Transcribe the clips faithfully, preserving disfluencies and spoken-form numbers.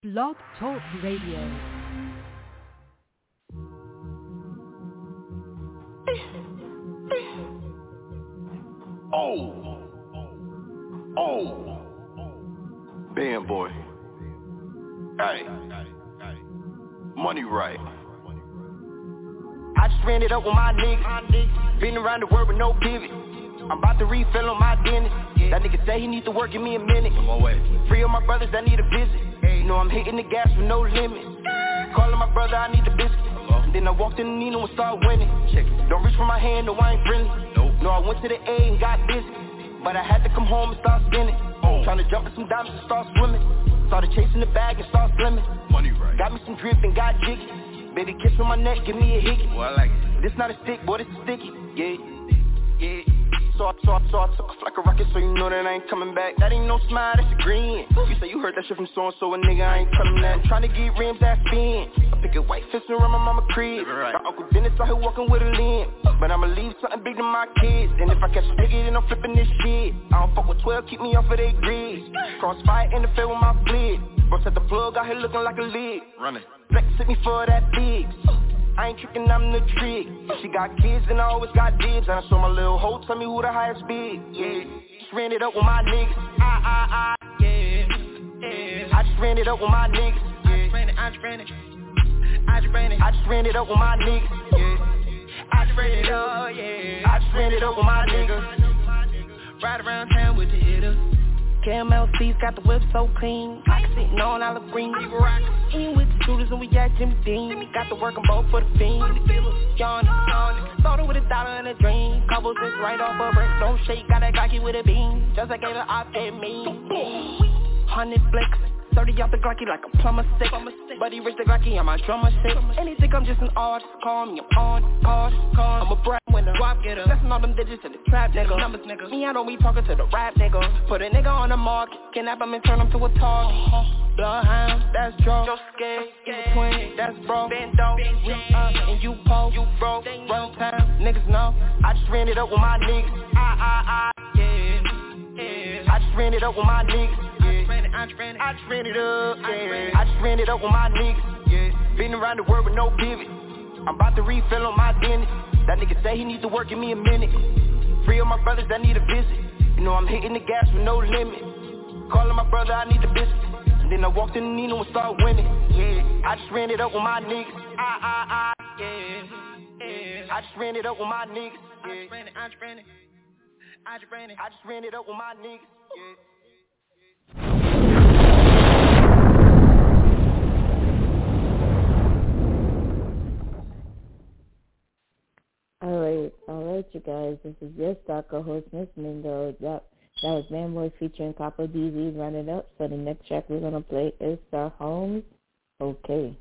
Blog Talk Radio. Oh, oh, band boy. Hey, money right. I just ran it up with my niggas. Been around the world with no pivot. I'm about to refill on my dentist. That nigga say he need to work, give me a minute. On my way. Free of my brothers that need a visit. You know I'm hitting the gas with no limit. Calling my brother, I need the biscuit. And then I walked in the Nino and started winning. Check it. Don't reach for my hand, no I ain't friendly. Nope. No, I went to the A and got busy. But I had to come home and start spinning. Oh. Trying to jump in some diamonds and start swimming. Started chasing the bag and start slimming. Money right. Got me some drip and got jiggy. Baby kiss on my neck, give me a hickey. Well, I like it. This not a stick, boy, this is sticky. Yeah, yeah. So I, so I, so I took off like a rocket, so you know that I ain't coming back. That ain't no smile, that's a grin. You say you heard that shit from so-and-so, a nigga, I ain't telling that. Tryna get rims that spin. I pick a white fist around my mama crib. Right. My Uncle Dennis out here walking with a limb. But I'ma leave something big to my kids. And if I catch a nigga, then I'm flipping this shit. I don't fuck with twelve, keep me off of they grid. Crossfire in the field with my flit. Bro set the plug out here looking like a lid. Running. Flex hit me for that big. I ain't tricking, I'm the trick. She got kids and I always got dibs. And I saw my little hoe tell me who the highest bid. Yeah, just ran it up with my niggas. I, I, I, yeah, yeah. I just ran it up with my niggas. Yeah. I just ran it, I just ran it. I just ran it, I just ran it up with my niggas. Yeah, I just ran it up, yeah. I just ran it up with my niggas. Ride around town with the hitters. K M L C's got the whip so clean. I can sitting on olive green. Eating with the shooters and we got Jimmy Dean. Got to work them both for the fiend. Yawn, yawn. Started with a dollar and a dream. Cobbles just right off a brick. Don't shake, got that Glocky with a beam. Just like a op at me. Hundred flicks. thirty off the Glocky like a plumber stick. Buddy rich the Glocky on my drummer stick. And they think I'm just an artist. Call me, I'm on, card, card. I'm a brand winner. Swap getter. Lesson all them digits in the trap, nigga. Numbers, nigga. Me, I don't be talking to the rap, nigga. Put a nigga on the market. Kidnap him and turn him to a target. Bloodhound, that's draw. Joe scared, in between, that's bro. Bando, we up and you po. You broke, run time, niggas know. I just ran it up with my niggas. I, I, I, yeah, yeah. I just ran it up with my niggas. I just ran it, I just ran it up, yeah. I just ran it up with my niggas, yeah. Been around the world with no pivot. I'm about to refill on my dentist. That nigga say he need to work, give me a minute. Free of my brothers that need a visit. You know I'm hitting the gas with no limit. Calling my brother, I need the biscuit. And then I walked in the Nino and started winning. Yeah, I just ran it up with my niggas. I, I, I, yeah, yeah. I just ran it up with my niggas. Yeah. I just ran it, I just ran it. I just ran it, I just ran it up with my niggas. Yeah. Alright, alright you guys, this is your star co-host, Miss Mingo. That, that was Manboy featuring Copper D Z running up. So the next track we're going to play is Star Holmes, Okay.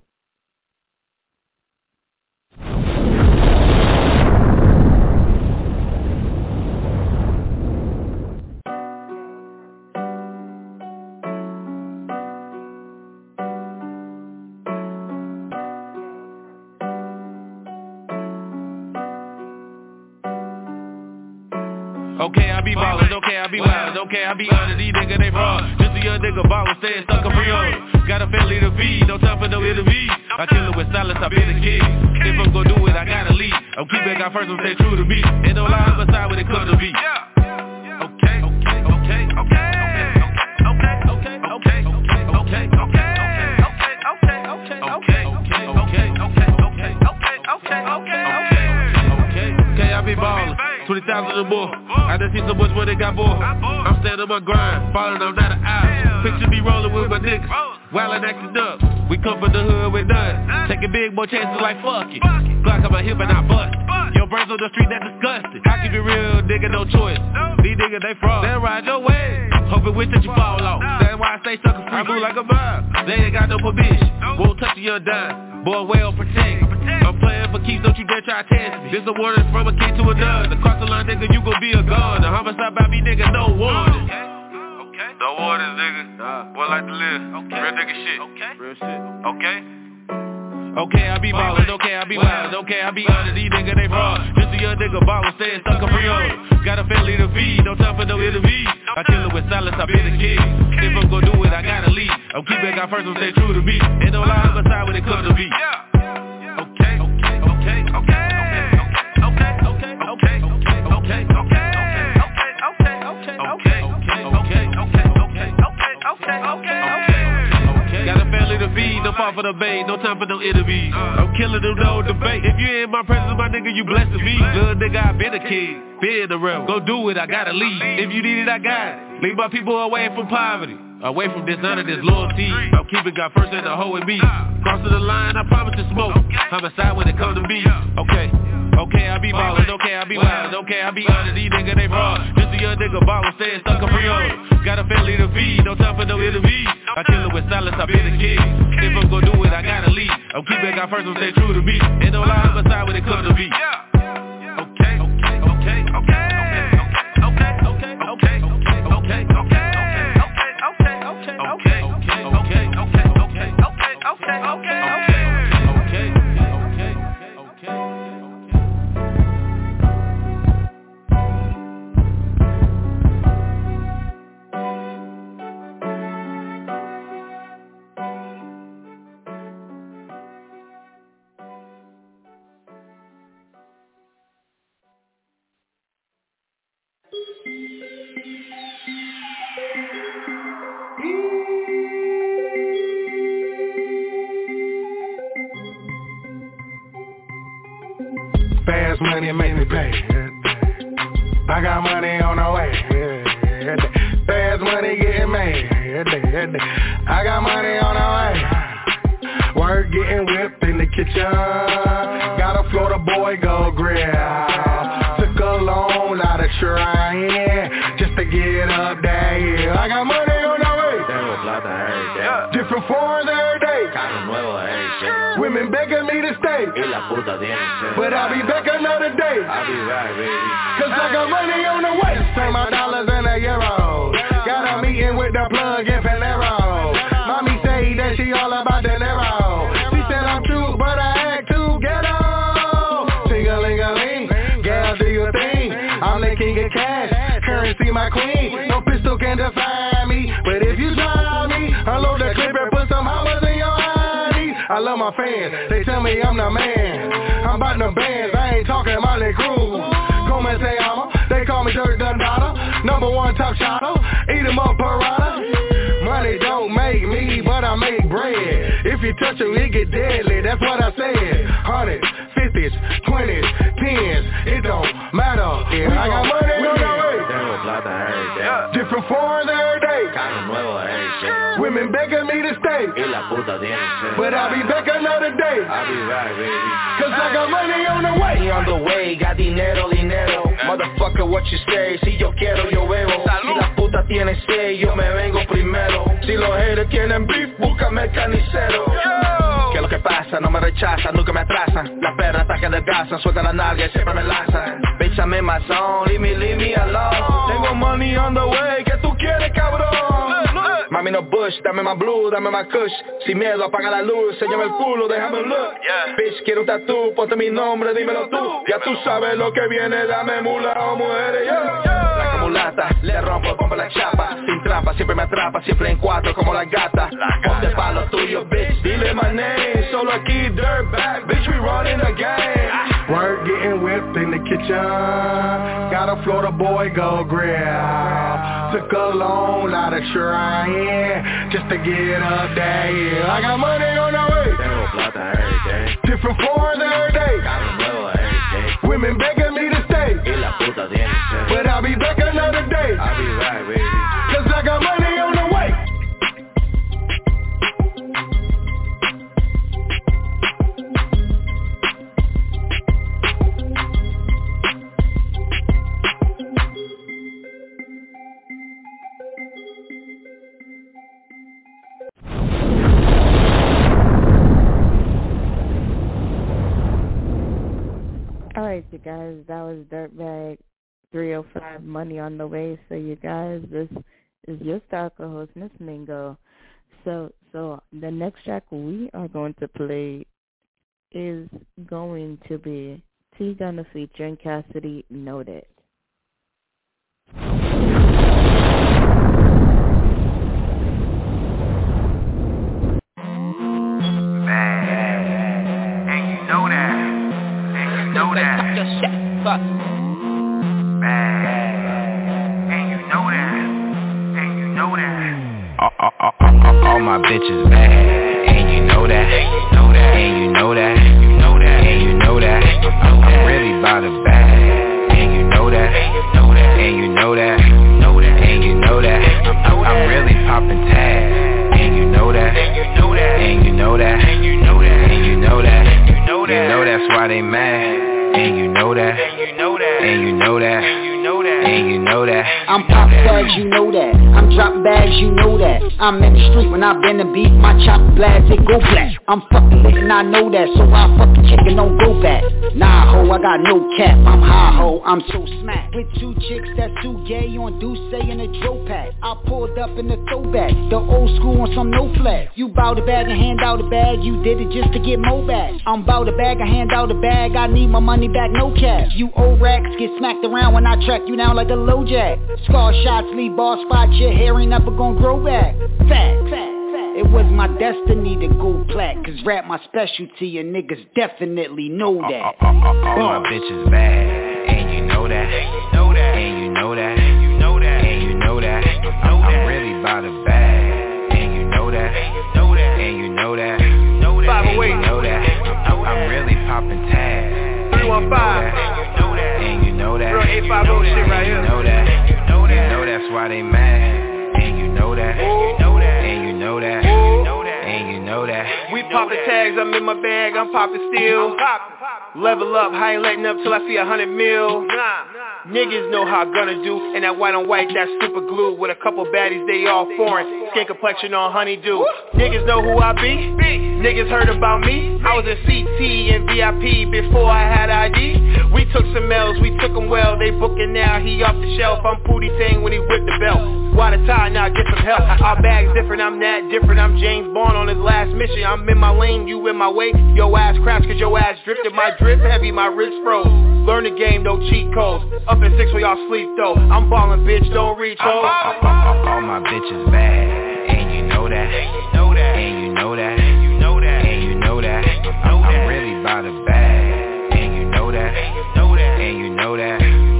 Okay, I be ballin', okay, I be wildin', okay, I be honest, these niggas, they fraud. Just a young nigga ballin', staying stuck on pre-order. Got a family to feed, no time for no interview. I kill it with silence, I been a kid. If I'm gon' do it, I gotta lead. I'm keeping God first, I'm stay true to me. Ain't no lie on my side when it comes to me. Okay, okay, okay, okay, okay, okay, okay, okay, okay, okay, okay, okay, okay, okay, okay, okay, okay, I be ballin'. twenty thousand or more. I done seen so much where they got more. I'm standing on my grind, falling on that aisle. Picture me rolling with my niggas, while I'm acting up. We come from the hood with none. Taking big more chances like fuck it. Glock on my hip and I bust. Your brains on the street, that disgusting. I keep it real, nigga, no choice. These niggas, they fraud. They ride your way. Hoping wish that you fall off. That's why I stay sucker free. I move like a mob. They ain't got no permission. Won't touch a young dime. Boy, well protect. I'm playing for keeps, don't you dare try to test me. This a warning from a kid to another. Across the line, nigga, you gon' be a gun. The homicide by me, nigga, no warning. Okay. No warnings, nigga. Nah. Boy, like to live. Okay. Real nigga shit. Okay. Real shit. Okay. Okay, I be ballin', okay, I be wildin', okay, I be honest, these niggas, they fraud. Just a young nigga ballin', staying stuck on pre-order. Got a family to feed, no time for no interview. I kill it with silence, I been a kid. If I'm gon' do it, I gotta lead. I'm keeping God first, I'm stay true to me. Ain't no lie on my side when it comes to me. Okay, okay, okay, okay, okay, okay, okay, okay, okay, okay, okay, okay, okay, okay, okay, okay, okay. Got a family to feed, no fault for the bait, no time for no interviews. I'm killing them, no debate. If you in my presence, my nigga, you blessed to me. Little nigga, I been a kid, been the realm. Go do it, I gotta leave. If you need it, I got it. Leave my people away from poverty, away from dishonor, this loyalty. I'm keeping God first and the hoe in me. Crossing the line, I promise to smoke. Homicide when it comes to me. Okay, okay, I be ballin', okay, I be wild, okay, I be honest. These niggas, they raw. Just a young nigga ballin', staying stuck on pre-order. Got a family to feed, no time for no interviews. I kill it with silence, I been a kid. If I'm gon' do it, I gotta lead. I'm keeping God first, I'm stay true to me. Ain't no lie on my side when it comes to me. Okay, okay, okay, okay, okay, okay, okay, okay, okay, okay, okay, okay, okay, okay, okay, okay, okay, okay, okay, okay. Fast money make me pay. I got money on the way. Fast money getting made. I got money on the way. Work getting whipped in the kitchen. Got a Florida boy go grill. Took a loan out of trying just to get up there. Yeah. I got money on the way. Tengo plata every day. Different foreigns every day. Carro nuevo every day. Women begging me to stay. Y la puta tiene sed. But I'll be back another day. I'll be back, baby. Cause I got money on the way. Turn my dollars into euros. Got a meeting with the plug in Panero. Mommy say that she all about the Nero. She said I'm cute, but I act too ghetto. Ting-a-ling-a-ling, gal do your thing. I'm the king of cash, currency my queen. No pistol can define me, but if you try me, unload the clip and put some hours in your eyes. I love my fans, they tell me I'm the man. I'm about the bands, I ain't talking Molly Cruz. Come and say I'm a, they call me Dirk Dundada. Number one top shotter, eat 'em up parada. Money don't make me, but I make bread. If you touch it, it get deadly, that's what I said. Hundreds, fifties, twenties, tens, it don't matter. Yeah, I got money on the way. Tengo plata every day. Different foreigns every day. Carro nuevo every day. Women begging me to stay. Y la puta tiene sed. But I'll be back another day. I'll be back, baby. Cause I got money on the way. Money on the way, got dinero, dinero. Motherfucker, what you say? Si yo quiero, yo bebo. Si la puta tiene sed, yo me vengo primero. Si los haters tienen beef, búscame el carnicero. Que lo que pasa, no me rechazan, nunca me atrasan. Las perras hasta que adelgazan, sueltan la nalga y siempre me lanzan. Bitch, I'm in my zone, leave me, leave me alone. Tengo money on the way, ¿qué tú quieres, cabrón? Mami, no bush, dame más blue, dame más kush. Sin miedo, apaga la luz, enséñame el culo, déjame un look. Bitch, quiero un tatú, ponte mi nombre, dímelo tú. Ya tú sabes lo que viene, dame mula o mujeres, yeah. La mulata, le rompo, pompa la chapa. Sin trampa, siempre me atrapa, siempre en cuatro como la gata. Ponte pa' lo tuyo, bitch, dile my name. Solo aquí, dirtbag, bitch, we running the game. Work getting whipped in the kitchen. Got a Florida boy go grill. Took a loan out of trying just to get up there. Yeah, I got money on the way. Tengo plata every day. Different foreigns every day. Carro nuevo every day. Women begging me to stay. Y la puta tiene sed. But I'll be back another day. I'll be back, baby. Cause I got money on the way. Alright, you guys, that was Dirtbag three oh five, Money on the Way. So, you guys, this is your star co-host, Miss Mingo. So, so the next track we are going to play is going to be T-Gunna featuring Cassidy, Noted. bitches bad, and you know that, and you know that, and you know that, I'm really about a bag, and you know that, and you know that, and you know that, I'm really poppin' tags, and you know that, and you know that, and you know that, and you know that, you know that's why they mad, and you know that, and you know that, and you know that, and you know that. I'm poppin' tags, you know that. I'm dropping bags, you know that. I'm in the street when I bend the beat, my chop blasts, it go black. I'm fucking lit and I know that, so I fucking check and don't go back. Nah ho, I got no cap, I'm high ho, I'm so smacked. With two chicks that's too gay on Douce in a Joe pack. I pulled up in the throwback, the old school on some no flat. You bout a bag and hand out a bag, you did it just to get more back. I'm bout a bag and hand out a bag, I need my money back, no cash. You old racks get smacked around when I track you down like a low jack. Scar shots leave ball spot, your hair ain't never gonna grow back. Fact, fact. It was my destiny to go plat, cause rap my specialty and niggas definitely know that. All, all, all, all my bitches bad, and you know that, and you know that, and you know that, and you know that, and you know that, I'm really about a bag, and you know that, and you know that, and you know that, and you know that, and you know that, I'm really poppin' tags, three one five, and you know that, and you know that, and you know that, you know that's why they mad, and you know that, and you know that, and you know that, and you know that. We poppin' tags, I'm in my bag, I'm poppin' still. Level up, I ain't letting up till I see a hundred mil. Niggas know how I gonna do, and that white on white, that super glue. With a couple baddies, they all foreign, skin complexion on honeydew. Niggas know who I be, niggas heard about me. I was in C T and V I P before I had I D. We took some L's, we took them well, they booking now, he off the shelf. I'm Pootie Tang when he whipped the belt. Water tie, now get some help. Our bag's different, I'm that different. I'm James Bond on his last mission. I'm in my lane, you in my way. Yo ass crash cause your ass drifted. My drip heavy, my wrist froze. Learn the game, no cheat codes. Up at six where y'all sleep though. I'm ballin', bitch, don't reach ho. All, all, all my bitches bad, and you know that, and you know that, and you know that, and you know that, and you know that, I'm, I'm really about a bag, and you know that, and you know that, and you know that,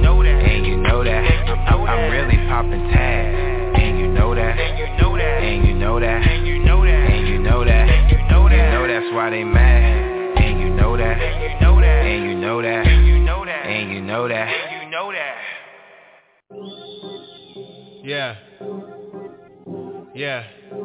and you know that, I'm, I'm really poppin' tags, and you know that, and you know that, and you know that, and you know that, and you know that, you know that's why they mad, and you know that, and you know that, and you know that, and you know that, and you know that, you know that. Yeah. Yeah.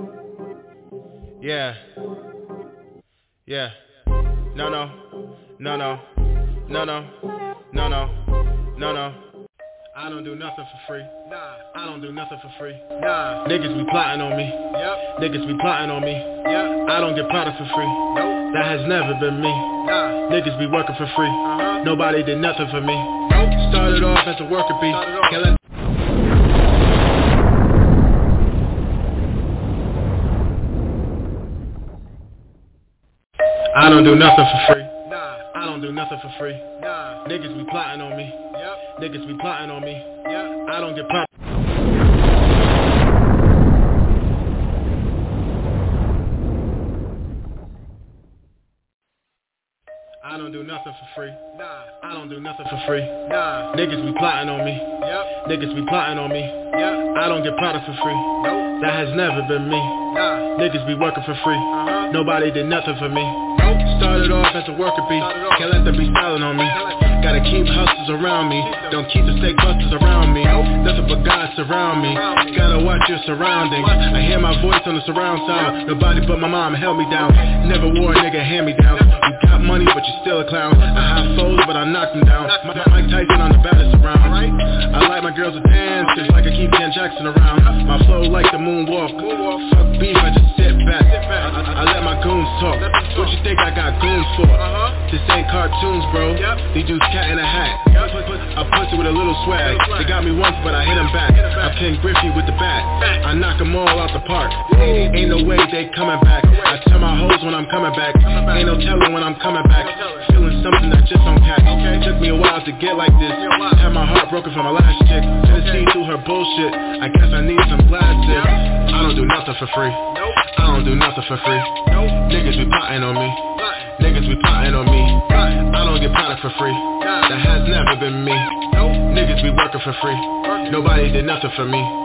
Yeah. Yeah. No, no. No, no. No, no. No, no. No, no. I don't do nothing for free. Nah. I don't do nothing for free. Nah. Niggas be plotting on me. Yep. Niggas be plotting on me. Yep. I don't get product for free. Nope. That has never been me. Nah. Niggas be working for free. Uh-huh. Nobody did nothing for me. Nope. Started off as a worker bee. Can't let I don't do nothing for free. Nah. I don't do nothing for free. Nah. Niggas be plotting on me. Yep. Niggas be plotting on me. Yep. I don't get plotted. I don't do nothing for free. Nah. I don't do nothing for free. Nah. Niggas be plotting on me. Yep. Niggas be plotting on me. Yep. I don't get plotted for free. Nope. That has never been me. Nah. Niggas be working for free. Uh-huh. Nobody did nothing for me. Nope. Started off as a worker bee. Can't let them be styling on me. Gotta keep hustlers around me. Don't keep the fake busters around me. Nothing but God surround me. Gotta watch your surroundings. I hear my voice on the surround sound. Nobody but my mom held me down. Never wore a nigga hand me down. You got money but you still a clown. I have foes but I knocked them down. Mike Tyson on the baddest around. I like my girls to dance just like I keep Ken Jackson around. My flow like the moonwalk. Fuck beef, I just sit back. I, I let my goons talk. What you think I got goons for? This ain't cartoons, bro. These dudes cat in a hat. I pussy with a little swag. They got me once but I hit them back. I pin Griffey with the bat. I knock them all out the park. Ain't no way they coming back. I tell my hoes when I'm coming back. Ain't no telling when I'm coming back. Feeling something that just don't catch. Took me a while to get like this. Had my heart broken from my last chick. Couldn't see through her bullshit. I guess I need some plastic. I don't do nothing for free. I don't do nothing for free. Niggas be plotting on me. Niggas be plotting on me. I don't get product for free. That has never been me. Niggas be working for free. Nobody did nothing for me.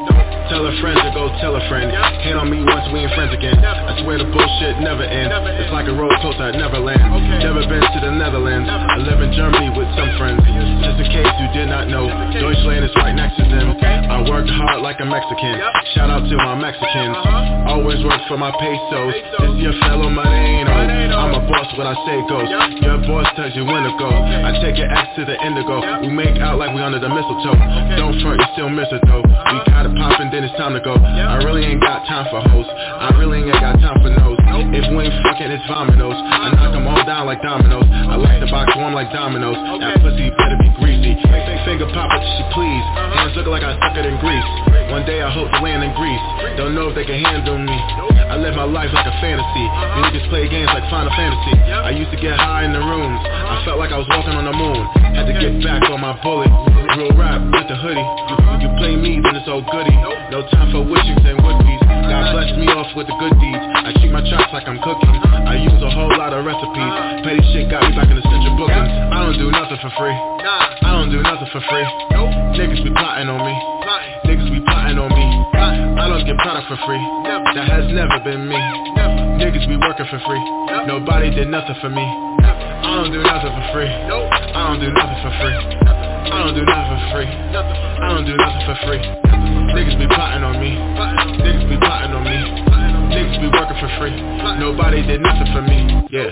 Tell a friend to go tell a friend. Hate on me once, we ain't friends again. I swear the bullshit never ends. It's like a roller coaster at Neverland. Never been to the Netherlands. I live in Germany with some friends. Just in case you did not know, Deutschland is right next to them. I work hard like a Mexican. Shout out to my Mexicans. Always work for my pesos. This your fellow money ain't on. I'm a boss when I say goes. Your boss tells you when to go. I take your ex to the indigo. We make out like we under the mistletoe. Don't front, you still miss it though. We got it poppin', then it's time to go. I really ain't got time for hoes. I really ain't got time for no's. If we ain't fucking, it's vominos. I knock them all down like dominoes. I like the box warm like dominoes. That pussy better be greasy. Finger pop it till she please. Hands look like I suck it in Greece. One day I hope to land in Greece. Don't know if they can handle me. I live my life like a fantasy. You niggas play games like Final Fantasy. I used to get high in the rooms. I felt like I was walking on the moon. Had to get back on my bullet. Real rap with the hoodie. If you play me, then it's all goody. No time for wishings and would-be's. God bless me off with the good deeds. I treat my chops like I'm cooking. I use a whole lot of recipes. Petty shit got me back in the central bookings. I don't do nothing for free. I don't do nothing for free. Niggas be plotting on me. Niggas be plotting on me. I don't get product for free. That has never been me. Niggas be working for free. Nobody did nothing for me. I don't do nothing for free. I don't do nothing for free. I don't do nothing for free. I don't do nothing for free. Niggas be plotting on me. Niggas be plotting on me. Niggas be working for free. Nobody did nothing for me. Yeah.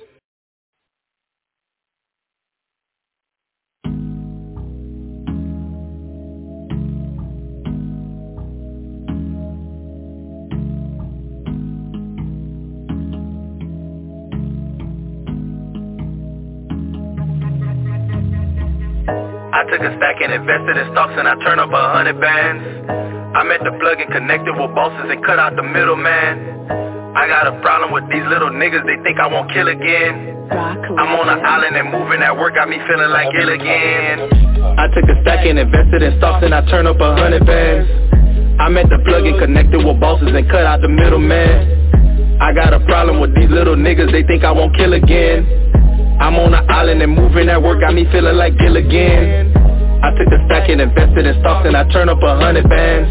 I took a stack and invested in stocks and I turned up a hundred bands. I met the plug and connected with bosses and cut out the middleman. I got a problem with these little niggas, they think I won't kill again. I'm on an island and moving at work got me feeling like Gilligan. I took a stack and invested in stocks and I turned up a hundred bands. I met the plug and connected with bosses and cut out the middleman. I got a problem with these little niggas, they think I won't kill again. I'm on an island and moving at work got me feeling like Gilligan. I took the stack and invested in stocks and I turned up a hundred bands.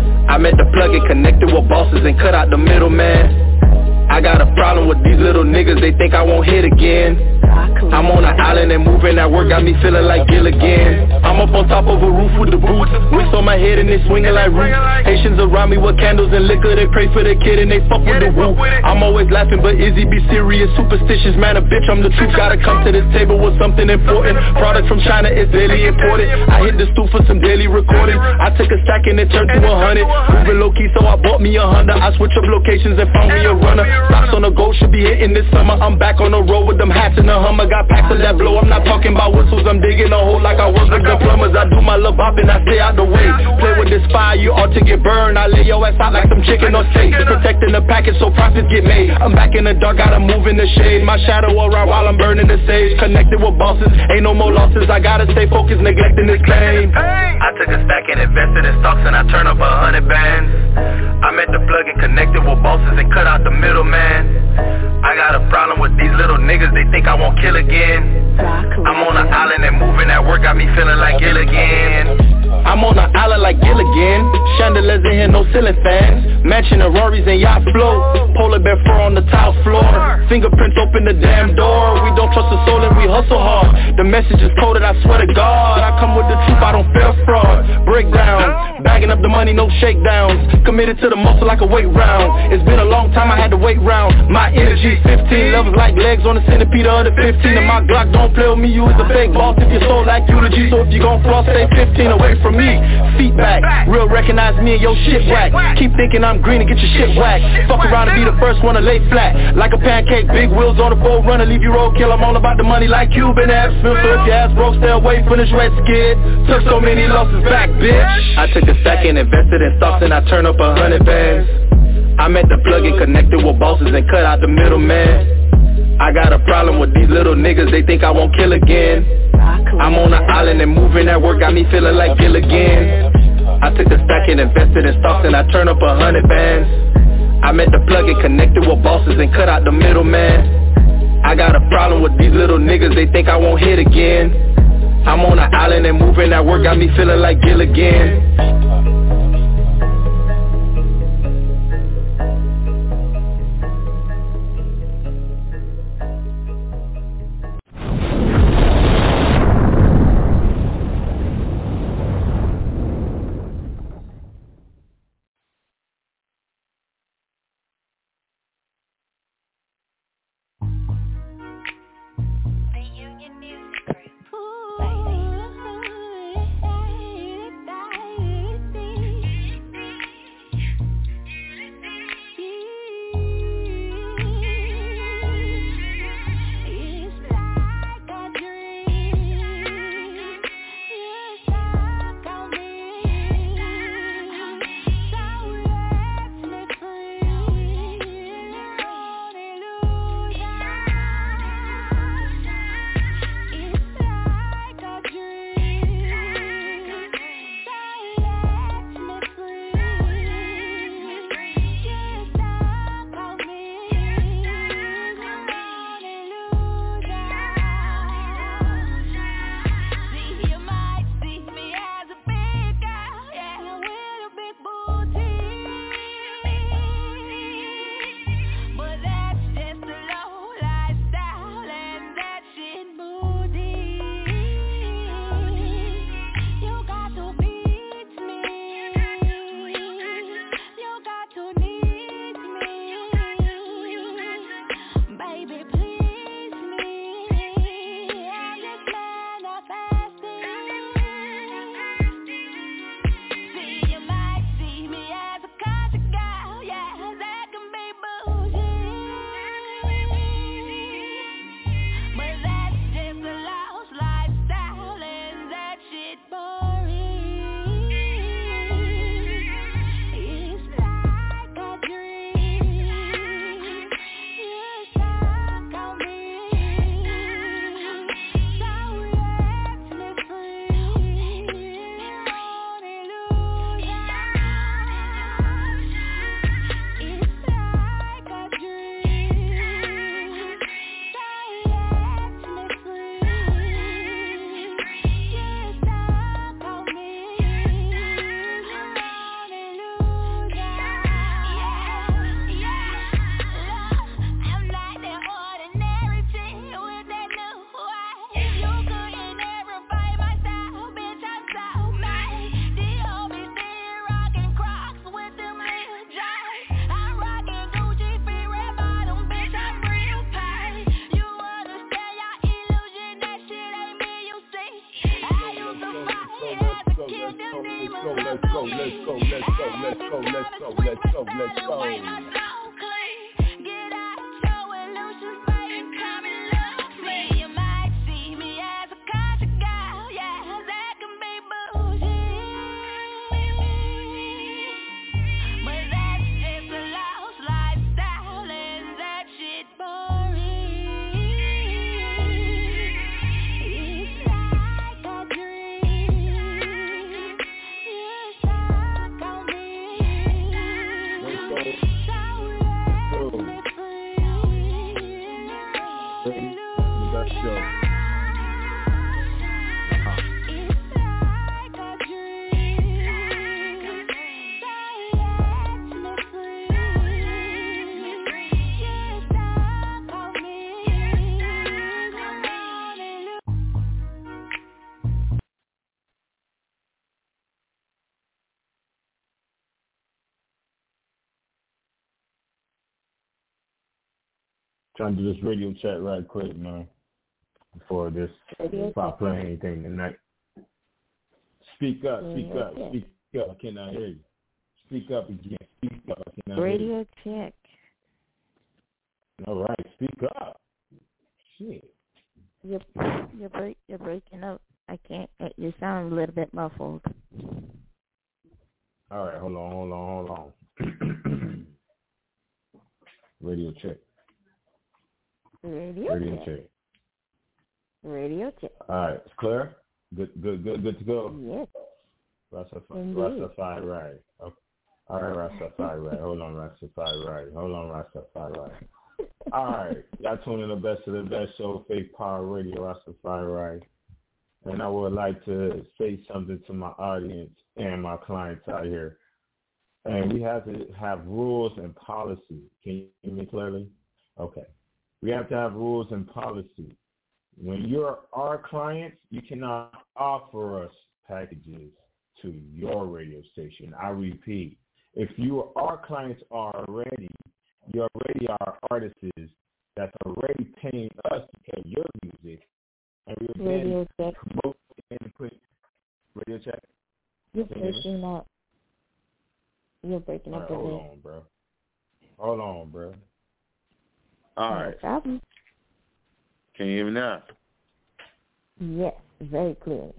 I met the plug and connected with bosses and cut out the middleman. I got a problem with these little niggas, they think I won't hit again. I'm on an island and moving at work got me feeling like Gilligan. I'm up on top of a roof with the boots, wicks on my head and they swinging like roots. Haitians around me with candles and liquor, they pray for their kid and they fuck with the woo. I'm always laughing but Izzy be serious, superstitious, man a bitch, I'm the truth. Gotta come to this table with something important. Product from China is daily imported. I hit the stool for some daily recording. I took a stack and it turned to a hundred. Moving low key so I bought me a Honda. I switch up locations and found me a runner. Stocks on the go should be hitting this summer. I'm back on the road with them hats and the Hummer. Got packs of that blow, I'm not talking about whistles. I'm digging a hole like I work with the plumbers. I do my love bop and I stay out the way. Play with this fire, you ought to get burned. I lay your ass out like some chicken or steak. Protecting the package so profits get made. I'm back in the dark, gotta move in the shade. My shadow around while I'm burning the sage. Connected with bosses, ain't no more losses. I gotta stay focused, neglecting this claim. I took a stack and invested in stocks and I turned up a hundred bands. I met the plug and connected with bosses and cut out the middleman. I got a problem with these little niggas, they think I won't kill again. I'm on an island and moving at work got me feeling like Gilligan. I'm on an island like Gilligan. Chandeliers in here, no ceiling fans. Mansion and Rorys and yacht float. Polar bear fur on the tile floor. Fingerprints open the damn door. We don't trust the soul and we hustle hard. The message is coded, I swear to God. I come with the truth, I don't fear fraud. Breakdown, bagging up the money, no shakedowns. Committed to the muscle like a weight round. It's been a long time, I had to wait round. My energy fifteen levels like legs on the centipede of the fifteen. And my Glock don't play with me, you is a fake boss. If your soul like eulogy, so if you gon' floss, stay fifteen away from me. Feet back, real recognize me and your shit whack. Keep thinking I'm green and get your shit whacked. Fuck around and be the first one to lay flat. Like a pancake, big wheels on the boat runner, leave you roadkill. I'm all about the money like Cuban Absville. So if your ass broke, stay away from this red skid. Took so many losses back, bitch. I took a stack and invested in stocks and I turned up a hundred bands. I met the plug and connected with bosses and cut out the middleman. I got a problem with these little niggas, they think I won't kill again. I'm on an island and moving at work got me feeling like Gilligan. I took a stack and invested in stocks and I turned up a hundred bands. I met the plug and connected with bosses and cut out the middleman. I got a problem with these little niggas, they think I won't hit again. I'm on an island and moving at work got me feeling like Gilligan. let's go, let's go, let's go, let's go, let's go, let's go. Trying to do this radio chat right quick, man, before this stop playing anything tonight. Speak up, speak up, speak up. I cannot hear you. Speak up again. Speak up. I cannot radio hear you. check. All right, speak up. Shit. You're you're break you're breaking up. I can't. You sound a little bit muffled. All right, hold on, hold on, hold on. Radio check. Radio, Radio check. check. Radio check. All right, it's clear. Good, good, good, good to go. Yes. Rastafari, Rastafari, right. Okay. All right, Rastafari, right. Hold on, Rastafari, right. Hold on, Rastafari, right. All right, y'all tune in the best of the best show, Faith Power Radio, Rastafari, right. And I would like to say something to my audience and my clients out here. And we have to have rules and policy. Can you hear me clearly? Okay. We have to have rules and policy. When you're our clients, you cannot offer us packages to your radio station. I repeat, if you are our clients already, you already are artists that's already paying us to play your music, and we're radio then promote and put radio check. You're breaking up. You're breaking up. Right, hold on, bro. Hold on, bro. All right. No problem. Can you hear me now? Yes, very clearly.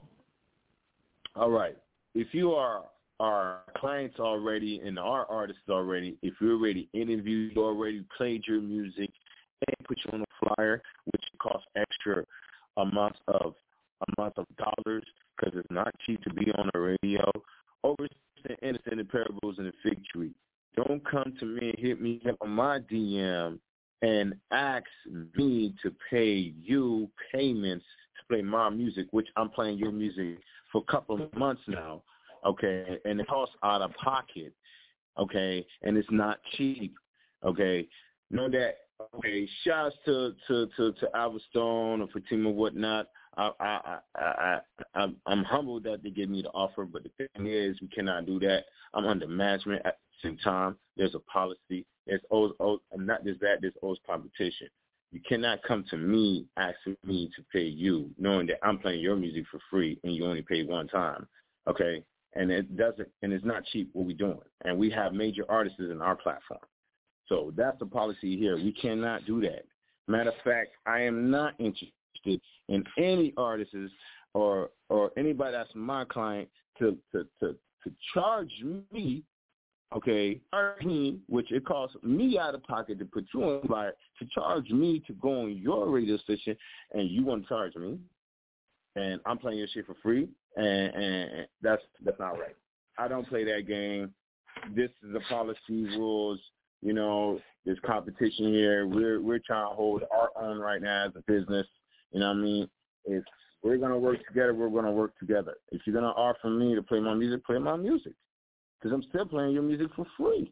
All right. If you are our clients already and our artists already, if you already interviewed, you already played your music, and put you on a flyer, which costs extra amounts of amounts of dollars because it's not cheap to be on the radio. Over innocent parables in the fig tree. Don't come to me and hit me up on my D M and ask me to pay you payments to play my music, which I'm playing your music for a couple of months now, okay, and it costs out of pocket, okay, and it's not cheap, okay. Know that, okay, shouts to, to, to, to Albert Stone or Fatima whatnot. I, I, I, I, I, I'm humbled that they gave me the offer, but the thing is, we cannot do that. I'm under management at the same time. There's a policy. There's always, always, not just that, there's always competition. You cannot come to me asking me to pay you, knowing that I'm playing your music for free and you only pay one time, okay? And it doesn't, and it's not cheap what we're doing. And we have major artists in our platform. So that's the policy here. We cannot do that. Matter of fact, I am not interested in any artists or or anybody that's my client to to to, to charge me, okay, charge me, which it costs me out of pocket to put you on flyer, to charge me to go on your radio station, and you want to charge me, and I'm playing your shit for free, and, and that's that's not right. I don't play that game. This is the policy rules. You know, there's competition here. We're we're trying to hold our own right now as a business. You know what I mean? If we're going to work together, we're going to work together. If you're going to offer me to play my music, play my music. Because I'm still playing your music for free.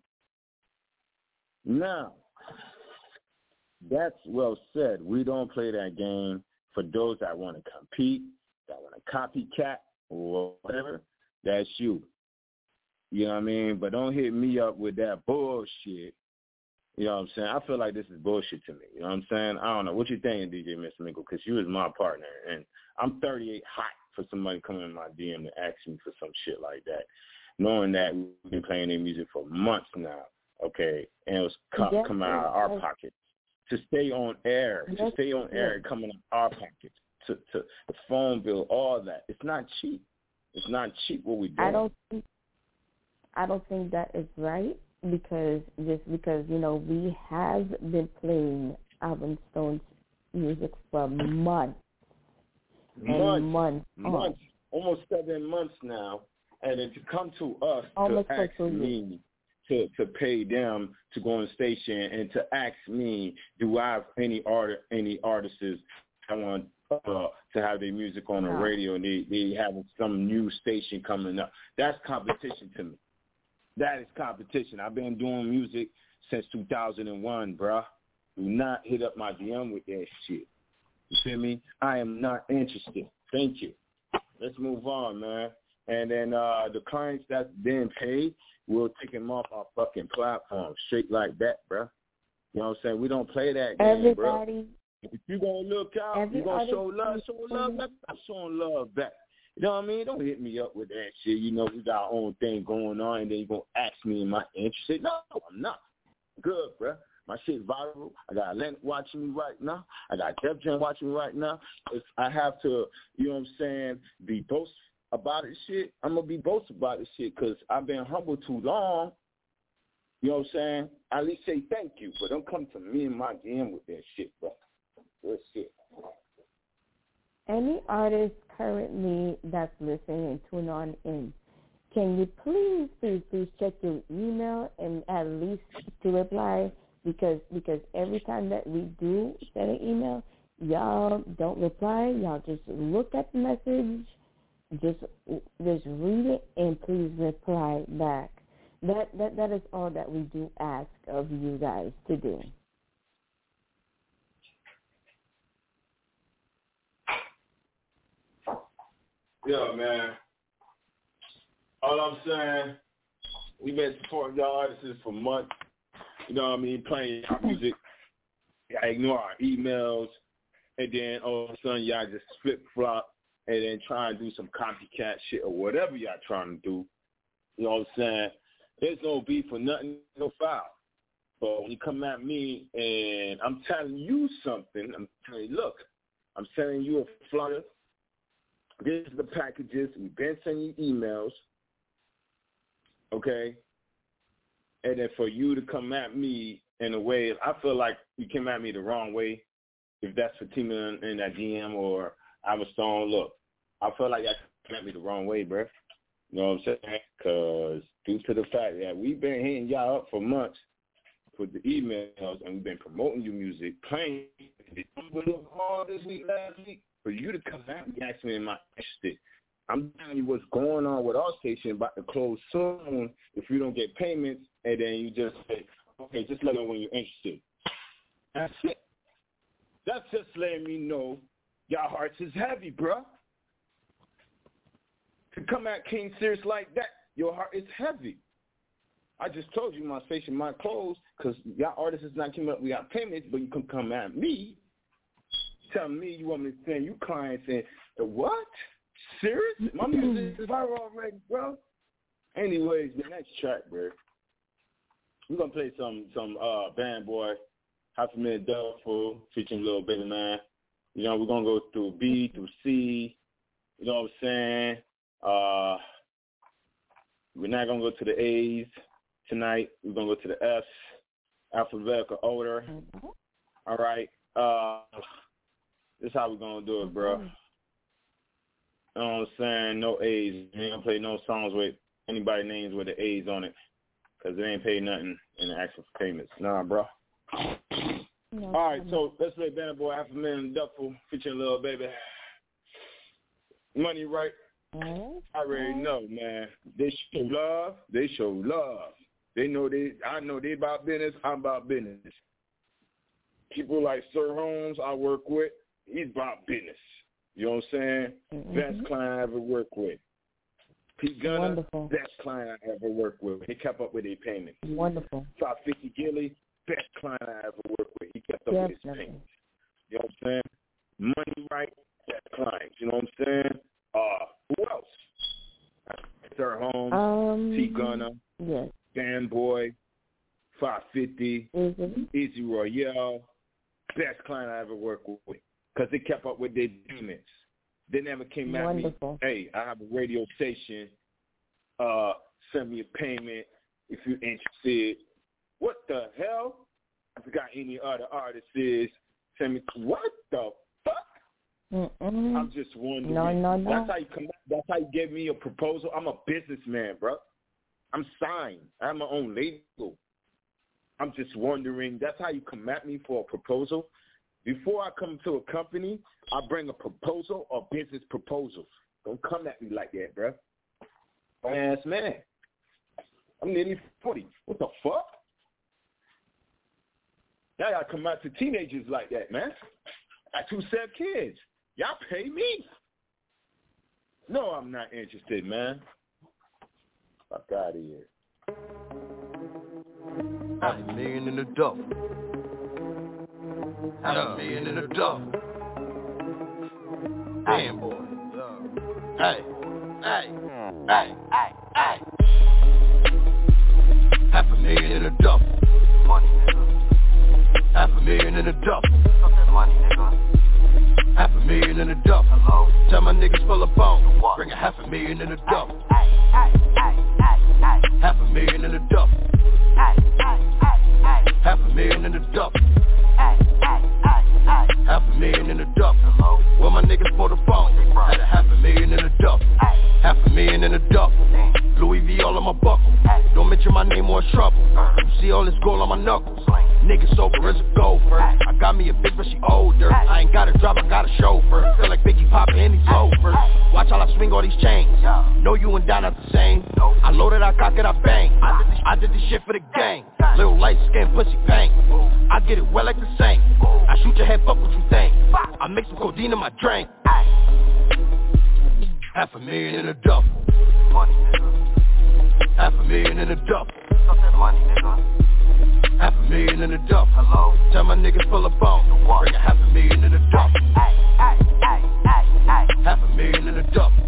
Now, that's well said. We don't play that game for those that want to compete, that want to copycat, or whatever. That's you. You know what I mean? But don't hit me up with that bullshit. You know what I'm saying? I feel like this is bullshit to me. You know what I'm saying? I don't know. What you thinking, D J Mister Mingle? Because you is my partner. And I'm thirty-eight hot for somebody coming in my D M to ask me for some shit like that. knowing that we've been playing their music for months now, okay, and it was co- yes, coming out of our yes. pockets. To stay on air, yes. to stay on air, yes. coming out of our pockets, to, to the phone bill, all that. It's not cheap. It's not cheap what we do. I don't think, I don't think that is right because just because, you know, we have been playing Alvin Stone's music for months. Months. And months. Months. Almost seven months now. And then to come to us Almost to ask me to, to pay them to go on the station and to ask me, do I have any art any artists I want uh, to have their music on the wow. radio and they, they have some new station coming up. That's competition to me. That is competition. I've been doing music since two thousand one, bruh. Do not hit up my D M with that shit. You feel me? I am not interested. Thank you. Let's move on, man. And then uh, the clients that's been paid, we'll take them off our fucking platform straight like that, bruh. You know what I'm saying? We don't play that game, Everybody, bro. If you gonna look out, you gonna show love, show love back. I'm showing love back. You know what I mean? Don't hit me up with that shit. You know, we got our own thing going on, and then you're going to ask me, am I interested? No, I'm not. Good, bruh. My shit viral. I got Atlanta watching me right now. I got Def Jam watching me right now. If I have to, you know what I'm saying, be boast about this shit, I'm going to be boast about this shit because I've been humble too long. You know what I'm saying? At least say thank you, but don't come to me and my D M with that shit, bro. Good shit. Any artist currently that's listening and tune on in, can you please, please, please check your email and at least to reply because because every time that we do send an email, y'all don't reply. Y'all just look at the message, just just read it and please reply back. That that that is all that we do ask of you guys to do. Yeah, man. All I'm saying, we've been supporting y'all artists for months. You know what I mean? Playing our music. I ignore our emails. And then all of a sudden, y'all just flip-flop and then try and do some copycat shit or whatever y'all trying to do. You know what I'm saying? There's no beef or nothing, no foul. But when you come at me and I'm telling you something, I'm telling you, look, I'm sending you a flyer. This is the packages. We've been sending you emails, okay? And then for you to come at me in a way, I feel like you came at me the wrong way. If that's Fatima in, in that D M or Alvin Stone, look, I feel like that came at me the wrong way, bro. You know what I'm saying? Because due to the fact that we've been hitting y'all up for months with the emails and we've been promoting your music, playing it all this week, last week, for you to come out and ask me, am I interested? I'm telling you what's going on with our station about to close soon if you don't get payments, and then you just say, okay, just let me know when you're interested. That's it. That's just letting me know your hearts is heavy, bruh. To come at King serious like that, your heart is heavy. I just told you my station might close because y'all artists is not coming up. We got payments, but you can come at me. Tell me you want me to send you clients and what? Serious? My music is viral already, bro. Anyways, the next track, bro. We're gonna play some some uh Band Boy, Half a Minute Duffel, featuring Lil Baby Man. You know, we're gonna go through B through C. You know what I'm saying? Uh we're not gonna go to the A's tonight. We're gonna go to the F's, alphabetical order. All right. Uh This is how we're going to do it, bro. You know what I'm saying? No A's. We ain't going to play no songs with anybody names with the A's on it because they ain't paid nothing in the actual payments. Nah, bro. No, all right, so let's play Band Boy, Half a Minute Duffel, featuring Lil Baby. Money right. I already know, man. They show love. They show love. They know they, I know they about business. I'm about business. People like Sir Holmes I work with, he's about business. You know what I'm saying? Mm-hmm. Best client I ever worked with. Pete Gunner, wonderful. Best client I ever worked with. He kept up with his payments. Wonderful. Top fifty Gilly, best client I ever worked with. He kept up Definitely. with his payments. You know what I'm saying? Money right, best clients. You know what I'm saying? Uh, who else? Sir Holmes, Um, T Gunner, yes. Fanboy, five fifty, Mm-hmm. Easy Royale. Best client I ever worked with because they kept up with their demons. They never came at Wonderful. me, hey, I have a radio station, uh, send me a payment if you're interested. What the hell? I forgot any other artists is. Send me, what the fuck? Mm-mm. I'm just wondering. No, no, no. That's how you come. That's how you give me a proposal. I'm a businessman, bro. I'm signed. I have my own label. I'm just wondering. That's how you come at me for a proposal. Before I come to a company, I bring a proposal or business proposal. Don't come at me like that, bro. Ass man. I'm nearly forty. What the fuck? Now y'all come out to teenagers like that, man. I got two set kids. Y'all pay me. No, I'm not interested, man. Fuck out of here. Half a million in the duffel. Half a million in the duffel. Damn, boy. Hey, hey, hey, hey, hey. Half a million in the duffel. Money, nigga. Half a million in the duffel. Money, nigga. Half a million in the duffel. Hello. Tell my niggas full of bone. Bring a half a million in the duffel. Half a million in the duffel. Half a million in the duffel. Half a million in the duffel. Well, my niggas for the phone. Had a half a million in the duffel. Half a million in the duffel. Louis V all on my buckle. Don't mention my name or trouble. You see all this gold on my knuckles. Niggas sober as a gopher. I got me a bitch but she older. I ain't got a driver, I got a chauffeur. Feel like Biggie poppin' and he's over. Watch how I swing all these chains. Know you and Don not the same. I loaded, I cock it, I bang. I did this, I did this shit for the gang. Little light skin, pussy paint. I get it well like the same. I shoot your head, fuck what you think. I mix some codeine in my drink. Half a million in a duffel. Half a million in a duffel. Half a million in the duffel. Hello. Tell my niggas full of bone. Bring a half a million in the duffel. Half a million in the duffel.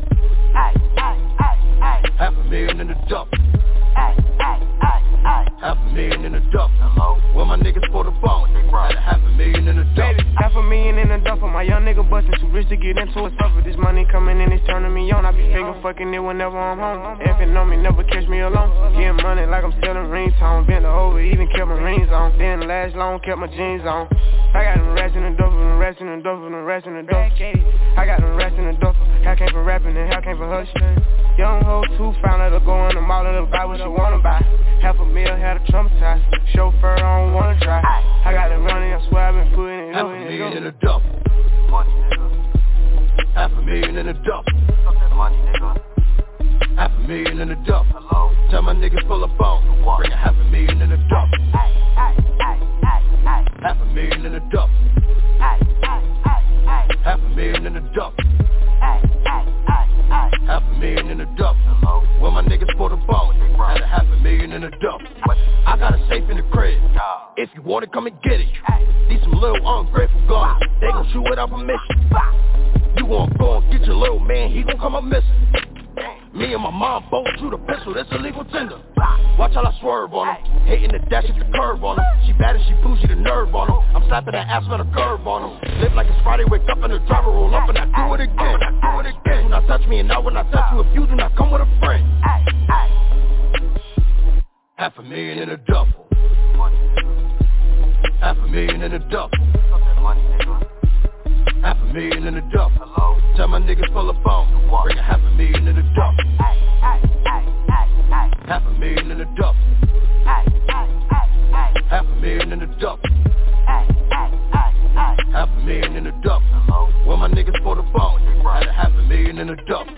Half a million in the duffel. Half a million in the duffel. Hello. Well, my niggas for the phone. Had a half a million in the duffel. Half a million in the duffel. My young nigga bustin' too rich to get into a suffer. This money coming in, it's turning me on. I be finger fucking it whenever I'm home. If it know me, never catch me alone. Getting money like I'm selling ringtone. Bent over, even kept my rings on. Didn't last long, kept my jeans on. I got them rats in the duffel, them rats in the duffel, them rats in the duffel. I got them rats in the duffel. Hell came for rapping and hell came for hustling. Young hoe too, found her to go in the mall and buy what she wanna buy. Half a meal, had a traumatized. Chauffeur, I don't wanna drive. I got it running, I swear I've been putting it Half up a in million in the a duffel. Half a million in a duffel. Half a million in a duffel. Tell my niggas full of bone. Bring a half a million in a duffel. Half a million in a duffel. Half a million in a duffel. Half a million in a duffel. Well, my niggas for the bone. Had a half a million in a duffel. I got a safe in the crib. If you want it, come and get it. These some little ungrateful guns. They gon' shoot without permission. You gon' go and get your little man, he gon' come up missing. Me and my mom both shoot a pistol, that's illegal tender. Watch how I swerve on him, hitting the dash at the curve on him. She bad and she bougie, the nerve on him. I'm slapping that ass with a curve on him. Live like it's Friday, wake up in the driver, roll up and I do it again. I do it again. Do not touch me and now when I touch you, if you do not come with a friend. Half a million in a duffel. Half a million in a duffel. Half a million in the duffel. Tell my niggas full of phone. Bring a half a million in the duffel. Half a million in the duffel. Half a million in the duffel. Half a million in the duffel. Well, my niggas for the phone. Had a half a million in the duffel.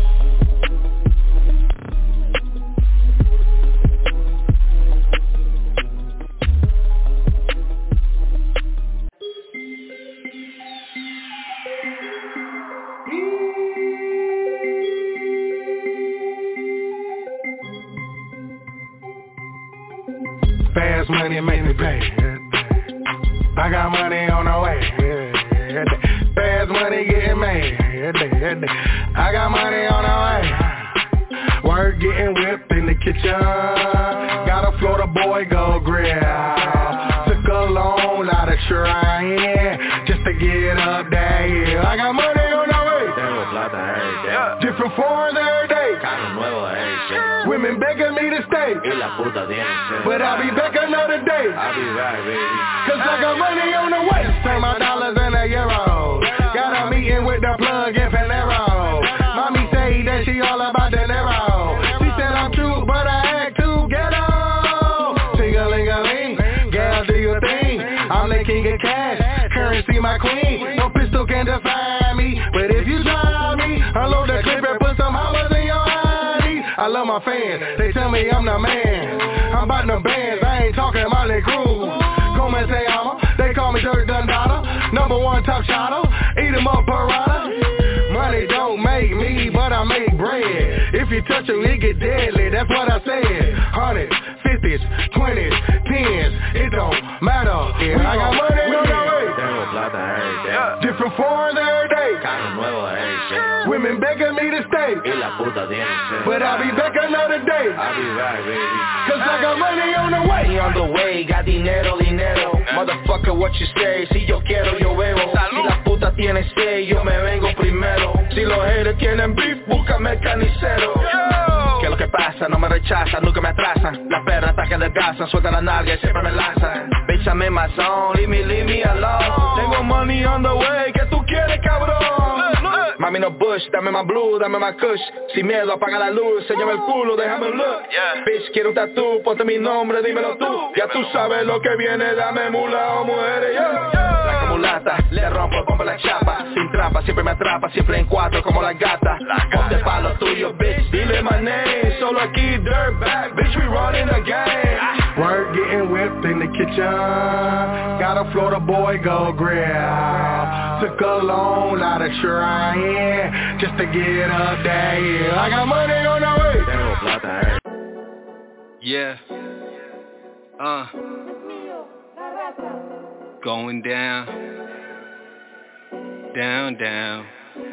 Fast money make me pay. I got money on the way. Fast money getting made. I got money on the way. Work Got a Florida boy go grill. Took a loan out of Shrine just to get up that hill. I got money on the way. Tengo plata every day. Different foreigns every day. Carro nuevo every day. Women begging me to stay. Y la puta tiene sed. But I'll be back another day. I'll be back, baby. Cause I got money on the way. Turn my dollars into euros. Got a meeting with the plug in Panero. Mommy say that she all about the Nero. She said I'm true, but I act too ghetto. Ting-a-ling-a-ling, gal, do your thing. I'm the king of cash, currency my queen. No pistol can define me, but if you try me, unload the clip and put some hammers in your eyes. I love my fans, they tell me I'm the man. I'm about the bands, I ain't talking Molly Cruz. Come and say I'm a, they call me Dirk Dundada. Number one top shotter, eat 'em up parada. Money don't make me, but I make bread. If you touch it, it get deadly, that's what I said. Hundreds, fifties, twenties, tens, it don't matter. Yeah, I got money on the way. Tengo plata every day. Different foreigns every day. Carro nuevo every day. Women begging me to stay. Y la puta tiene sed. But I'll be back another day. I'll be back, baby. Cause I got money on the way. Money on the way, got dinero, dinero. Motherfucker, what you say? Si yo quiero, yo bebo. Si la puta tiene sed, yo me vengo primero. Si los haters tienen beef, búscame el canicero. ¿Qué es lo que pasa? No me rechazan, nunca me atrasan. Las perras hasta que adelgazan, sueltan la nalga y siempre me lanzan. Bitch, I'm in my zone, leave me, leave me alone. Tengo money on the way, ¿qué tú quieres, cabrón? Mami, no bush, dame más blue, dame más kush. Sin miedo, apaga la luz, enséñame el culo, déjame un look. Bitch, quiero un tatú, ponte mi nombre, dímelo tú. Ya tú sabes lo que viene, dame mula o mujeres, yeah. La mulata, le rompo, pongo la chapa. Sin trampa, siempre me atrapa, siempre en cuatro como la gata. Ponte pa' lo tuyo, bitch, dile my name. Solo aquí, dirtbag, bitch, we running the game. Word getting whipped in the kitchen. Got a Florida boy go grill. Took a loan out of Shrine just to get up that hill. I got money on the way. Tengo plata. Yeah. Uh. Going down. Down, down.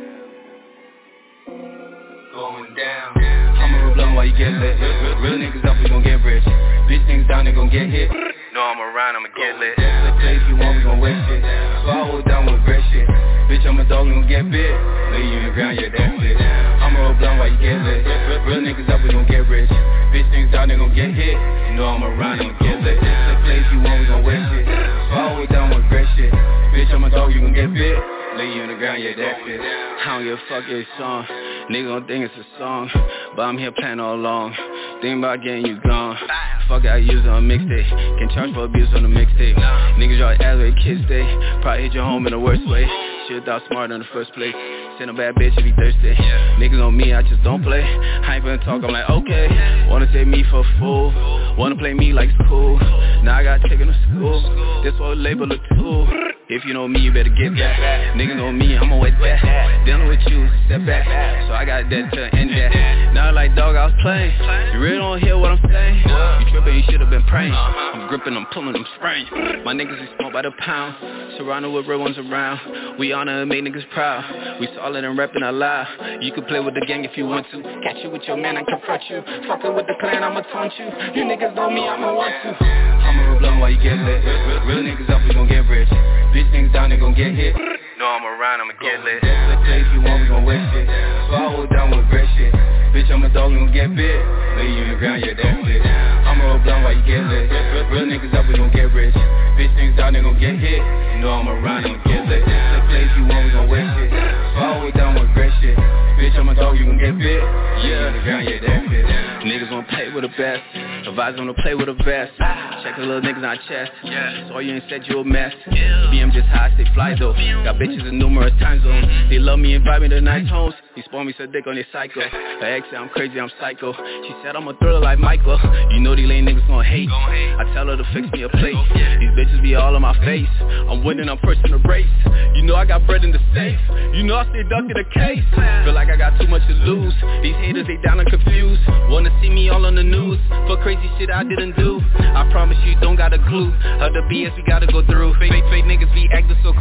Going down. I'ma roll blunt while you get lit. Real niggas up, we gon' get rich. Bitch niggas down, they gon' get hit. No, I'm around, I'ma get lit. Let's play if you want, we gon' waste shit. So I hold down with great shit. Bitch, I'm a dog, we gon' get bit. Lay you in the ground, yeah, that's it. I'ma roll blunt while you get lit. Real niggas up, we gon' get rich. Bitch niggas down, they gon' get hit. You know I'm around, I'ma get lit. Let's play if you want, we gon' waste shit. So I hold down with great shit. Bitch, I'm a dog, you gon' get bit. Lay you in the ground, yeah, that's it. I don't give a fuck it's a song. Nigga gon' think it's a song, but I'm here playing all along. Think about getting you gone. Fuck it, I use it on a mixtape. Can charge for abuse on a mixtape. Niggas y'all ass where kids stay. Probably hit your home in the worst way. Should've thought smart in the first place. Send a bad bitch if you thirsty. Niggas on me, I just don't play. I ain't finna talk, I'm like, okay. Wanna take me for a fool. Wanna play me like it's cool. Now I got taken to school. This what label a tool. If you know me, you better get back. Niggas know me, I'ma wet that. Dealing with you is a step back. So I got that to end that. Now like dog, I was playing. You really don't hear what I'm saying? You tripping, you should've been praying. I'm gripping, I'm pulling, I'm spraying. My niggas is smoke by the pound. Surrounded with real ones around. We honor and make niggas proud. We solid and reppin' out loud. You can play with the gang if you want to. Catch you with your man, I confront you. Fuckin' with the clan, I'ma taunt you. You niggas know me, I'ma want to. I'ma roll blunt while you get lit. Real niggas up, we gon' get rich. Bitch niggas down, they gon' get hit. No, I'm around, I'ma get lit. Let's play if you want, we gon' waste shit. So I hold down with great shit. Bitch, I'm a dog, we gon' get bit. Lay you in the ground, yeah, that's it. I'ma roll blunt while you get lit. Real niggas up, we gon' get rich. Bitch niggas down, they gon' get hit. You know I'm around, I'ma get lit. Let's play if you want, we gon' waste shit. So I hold down with great shit. Bitch, I'm a dog, you gon' get bit. Yeah, in the ground, yeah, that's it. Niggas wanna play with the best. Advise wanna play with a vest. Check the little niggas on chest. Saw you and said you a mess. B M just high, stay fly though. Got bitches in numerous time zones. They love me, invite me to nice homes. He spawned me, said dick on their cycle. Her ex said I'm crazy, I'm psycho. She said I'm a thriller like Michael. You know these lame niggas gon' hate. I tell her to fix me a plate. These bitches be all in my face. I'm winning, I'm first in the race. You know I got bread in the safe. You know I stay duck in the case. Feel like I got too much to lose. These haters, they down and confused. Wanna see me all on the news for crazy shit I didn't do. I promise you don't got a clue of the B S we gotta go through. Fake, fake, fake niggas be acting so cool.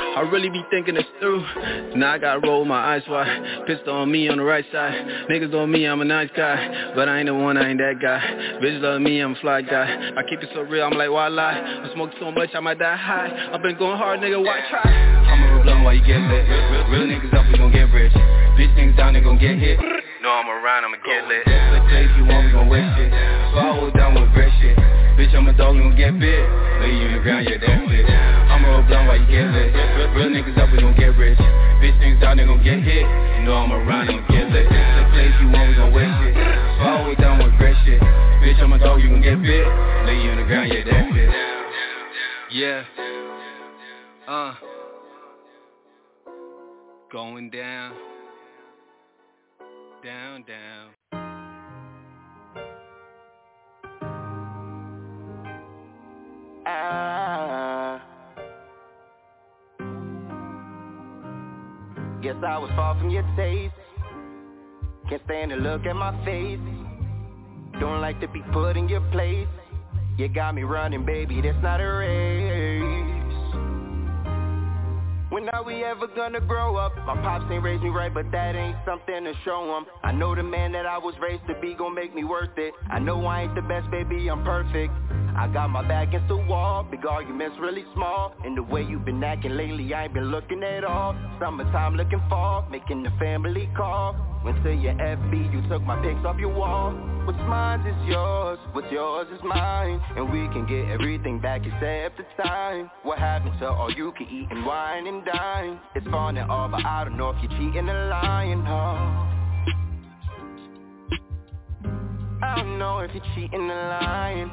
I really be thinking this through. Now I gotta roll my eyes wide. Pistol on me on the right side. Niggas on me, I'm a nice guy, but I ain't the one, I ain't that guy. Bitches love me, I'm a fly guy. I keep it so real, I'm like, why lie? I smoke so much, I might die high. I've been going hard, nigga, why try? I'ma roll blunt while you get lit. Real, real niggas up, we gon' get rich. Bitch niggas down, they gon' get hit. No, I'm around, I'ma get lit. Play if you want, we gon' waste shit. Follow down with great shit. Bitch, I'm a dog, we gon' get bit. Lay you in the ground, yeah, that's it. I'ma roll blunt while you get lit. Real, real niggas up, we gon' get rich. Bitch niggas down, they gon' get hit. You know I'm around, I'ma get lit. Play if you want, we gon' waste shit. Follow down with great shit. Bitch, I'm a dog, you gon' get bit. Lay you in the ground, yeah, that's it. Yeah. Uh. Going down. Down, down. Ah. Guess I was far from your taste. Can't stand to look at my face. Don't like to be put in your place. You got me running, baby, that's not a race. When are we ever gonna grow up? My pops ain't raised me right, but that ain't something to show 'em. I know the man that I was raised to be gon' make me worth it. I know I ain't the best, baby, I'm perfect. I got my back against the wall, big arguments really small. And the way you been acting lately, I ain't been looking at all. Summertime looking fall, making the family call. Went to your F B, you took my pics off your wall. What's mine is yours, what's yours is mine. And we can get everything back except the time. What happened to all you can eat and wine and dine? It's fun and all, but I don't know if you're cheating and lying, huh? I don't know if you're cheating and lying.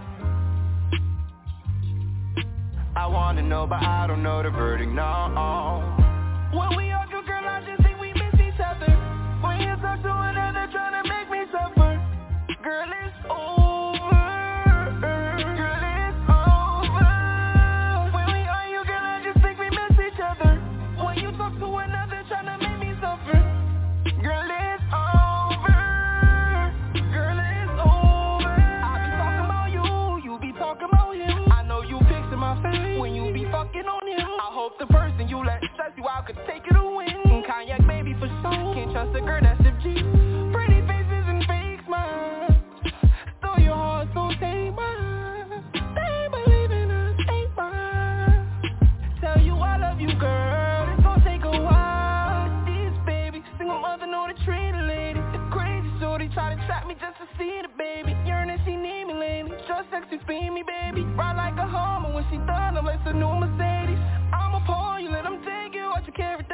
I wanna know, but I don't know the verdict, no. When we argue, girl, I just think we miss each other. When you talk to another, trying to make me suffer. Girl, it's over. Girl, it's over. When we argue, girl, I just think we miss each other. When you talk to another, trying to make me suffer. Girl, it's over. Girl, it's over. I be talking about you, you be talking about him. I know you fixing my face when you be fucking on him. I hope the person you let stress you out could take you to win. Cognac baby for sure. Can't trust a girl that's F G. Pretty faces and fake smiles. Though your heart so take mine. They ain't believing us, ain't mine. Tell you I love you, girl. It's gonna take a while. This baby, single mother know to treat a lady. It's crazy, shorty try to trap me just to see the baby. Yearning she need me lately. Just sexy, feed me, baby. Ride like a Hummer when she done. I'm like a new Mercedes. I'm a pawn, you let them take you out your character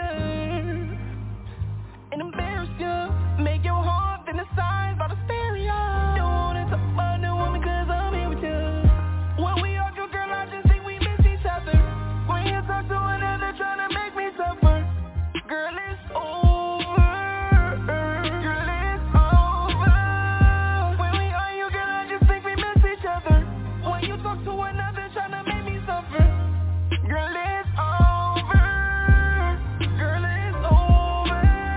and embarrass you. Make your heart fantasize about a stereo. Don't wanna talk about no woman cause I'm here with you. When we argue, girl, I just think we miss each other. When you talk to another, trying to make me suffer. Girl, it's over. Girl, it's over. When we argue, girl, I just think we miss each other. When you talk to another, trying to make me suffer. Girl, it's over. Girl, it's over.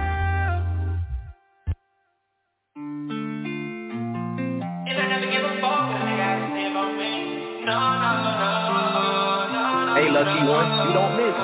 And I never give a fuck when they gotta stand by me. No, no, no, no, no. Hey, lucky one, you don't miss.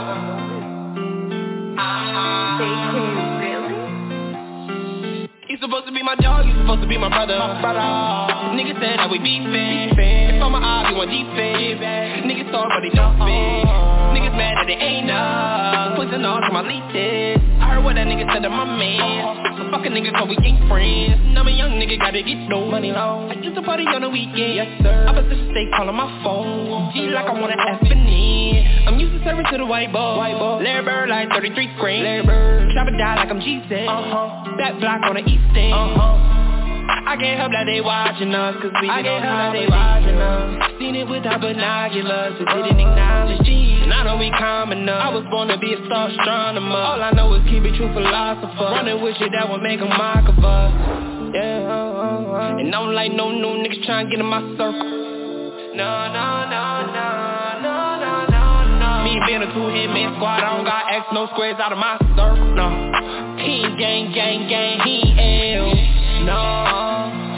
Really? You supposed to be my dog, you supposed to be my brother. My brother. Niggas said that we beefin'. If I'm an eye, we want defense. Niggas talk, but they don't fit. Niggas mad that it ain't enough. Pushing on to my leases. I heard what that nigga said to my man. So fuck a nigga cause we ain't friends. Now I'm a young nigga, gotta get no money long. I used to party on the weekend, yes sir. I bet the stay calling my phone. G like I wanna F in it. I'm used to serving to the white boy. White boy. Larry Bird like thirty-three screen. Larry Bird. Chopper die like I'm G-Set. Uh-huh. That block on the east end. Uh-huh. I can't help that they watching us, cause we I can't help that they watching us. Seen it with our binoculars, so didn't acknowledge G. And I know we common up. I was born to be a star astronomer. All I know is keep it true philosopher. Running with shit that would make a mock of us. Yeah, oh, oh, oh. And I don't like no new niggas trying to get in my circle. No, no, no, no, no, no, no, no. Me being a two-hit man squad, I don't got X, no squares out of my circle. No, he ain't gang, gang, gang, he ain't L. No, I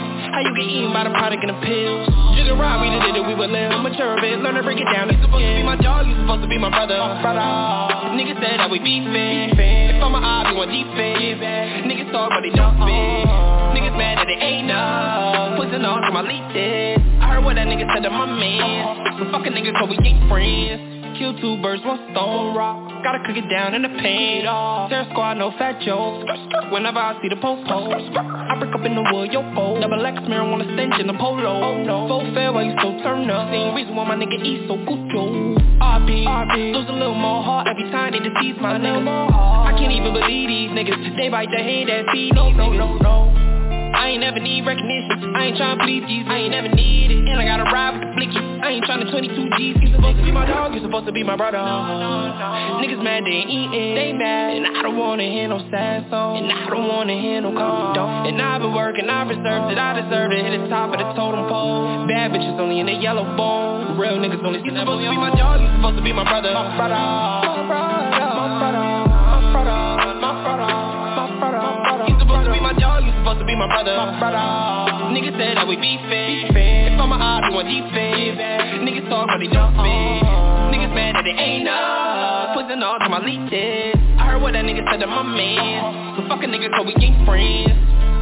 you get eaten by the product and the pills. Jigga ride, we did it, we would live. Mature a bit, learn to break it down. You supposed to be my dog, you supposed to be my brother. brother. Niggas said that we beefin'. If I'm a eye, we want defense. Niggas talk, but they don't spit. Niggas mad that they ain't enough. Pushing on to my leases. I heard what that nigga said to my man. So fuck a nigga, cause we ain't friends. Kill two birds, one stone rock. Gotta cook it down in the paint. Terror squad, no fat jokes. Whenever I see the post I break up in the wood, yo fold. Double X marijuana stench in the polo. Oh no, full fair while you so turn up. Same reason why my nigga eat so cucho. R P, lose a little more heart every time they deceive my niggas. I can't even believe these niggas. They bite the hand that feed these niggas. No, no, no. I ain't never need recognition. I ain't tryna please Jesus. I ain't never need it. And I gotta ride with the blicky. I ain't tryna twenty-two G's. You supposed to be my dog. You supposed to be my brother. Niggas mad they ain't eatin'. They mad. And I don't wanna hear no sad songs. And I don't wanna hear no calm. And I've been working. I reserved it. I deserve to hit the top of the totem pole. Bad bitches only in the yellow bone. Real niggas only. You supposed to be my dog. You supposed to be my brother. My brother. My brother. My brother. My brother. My brother. My brother. You supposed to be my dog. You supposed to be my brother. My brother. Niggas said that we beefin'. If I'm a eye, we want defense. Niggas talk, but they don't spit. Niggas mad that they ain't enough. Pushing on to my leases. I heard what that nigga said to my man. So fuck a nigga, cause we ain't friends.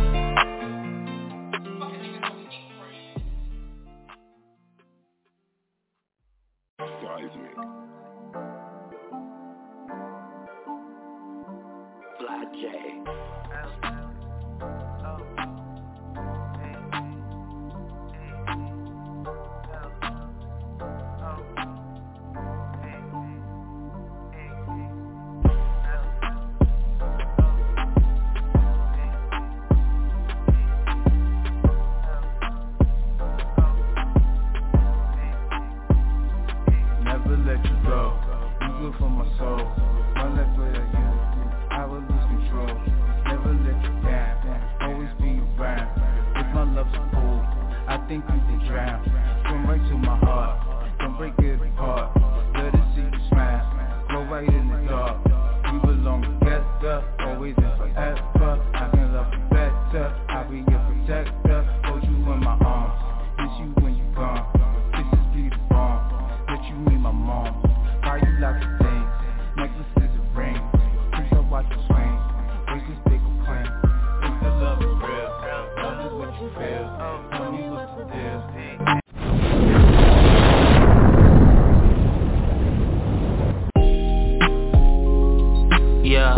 Fly J. For my soul, one left way of you, I will lose control. Never let you down, always be around. If my love's a pool, I think you can drown. Swim right to my heart, don't break it apart. Let it see you smile, glow right in the dark. We belong together, always and forever. I can love you better, I'll be your protector. Hold you in my arms, miss you when you gone. This is be the bomb, let you meet my mom. Buy you lots of things, necklaces and rings. Please I watch you swing, bracelets they go clean. If the love is real, love is what you feel. Tell me what's the deal. Yeah.